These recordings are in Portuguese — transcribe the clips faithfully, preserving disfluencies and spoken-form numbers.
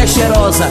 mulher cheirosa.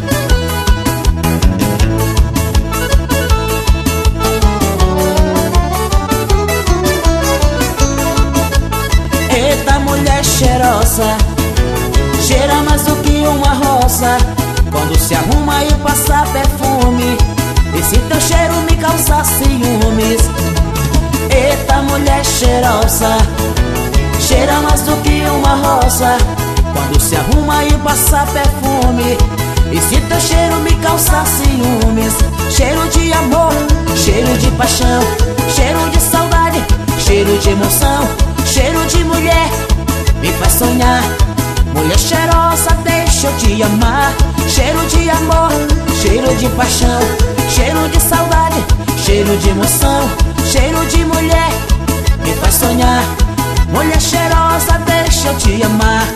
Eita, mulher cheirosa, cheira mais do que uma rosa. Quando se arruma e passa perfume, esse teu cheiro me causa ciúmes. Eita, mulher cheirosa, cheira mais do que uma rosa. Quando se arruma e passa perfume, esse teu cheiro me causa ciúmes. Cheiro de amor, cheiro de paixão, cheiro de saudade, cheiro de emoção, cheiro de mulher, me faz sonhar. Mulher cheirosa, deixa eu te amar. Cheiro de amor, cheiro de paixão, cheiro de saudade, cheiro de emoção, cheiro de mulher, me faz sonhar. Mulher cheirosa, deixa eu te amar.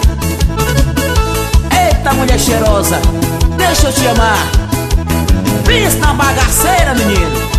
Eita, mulher cheirosa, deixa eu te amar. Pensa na bagaceira, menino.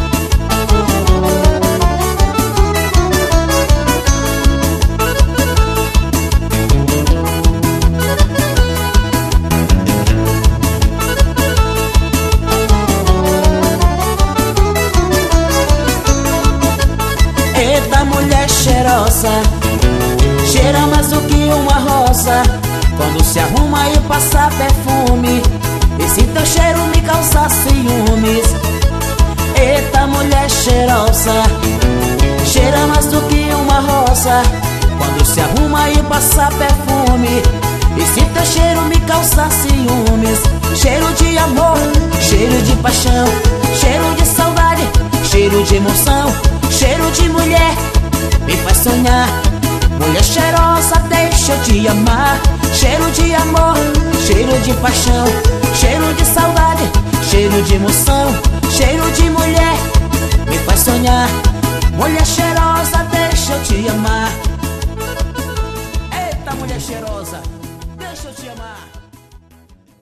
Eita, mulher cheirosa, cheira mais do que uma rosa. Quando se arruma e passa perfume, esse teu cheiro me causa ciúmes. Eita, mulher cheirosa, cheira mais do que uma rosa. Quando se arruma e passa perfume, esse teu cheiro me causa ciúmes. Cheiro de amor, cheiro de paixão, cheiro de saudade, cheiro de emoção, cheiro de mulher, me faz sonhar. Mulher cheirosa, deixa eu te amar. Cheiro de amor, cheiro de paixão, cheiro de saudade, cheiro de emoção, cheiro de mulher, me faz sonhar. Mulher cheirosa, deixa eu te amar. Eita, mulher cheirosa, deixa eu te amar.